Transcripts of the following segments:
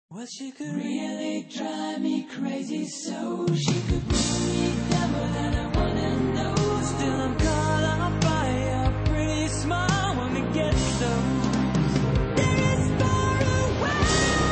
Well, she could really drive me crazy, so she could pull me down, but I don't wanna know. Still, I'm caught up by a pretty smile when we get close. There is far away.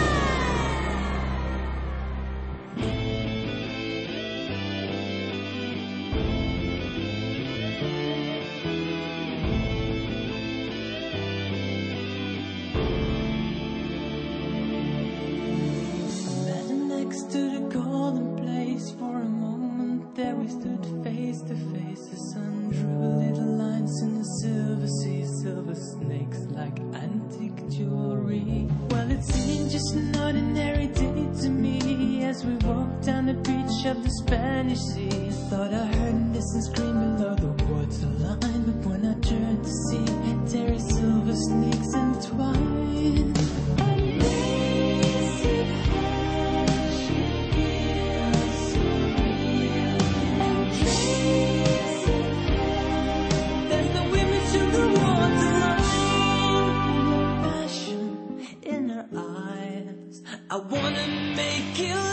Next to the golden place for a moment, there we stood face to face. The sun drew little lines in the silver sea, silver snakes like antique jewelry. Well, it seemed just an ordinary day to me as we walked down the beach of the Spanish Sea. I thought I heard a distant scream below the waterline, but when I turned to see, there are silver snakes entwined. I wanna make you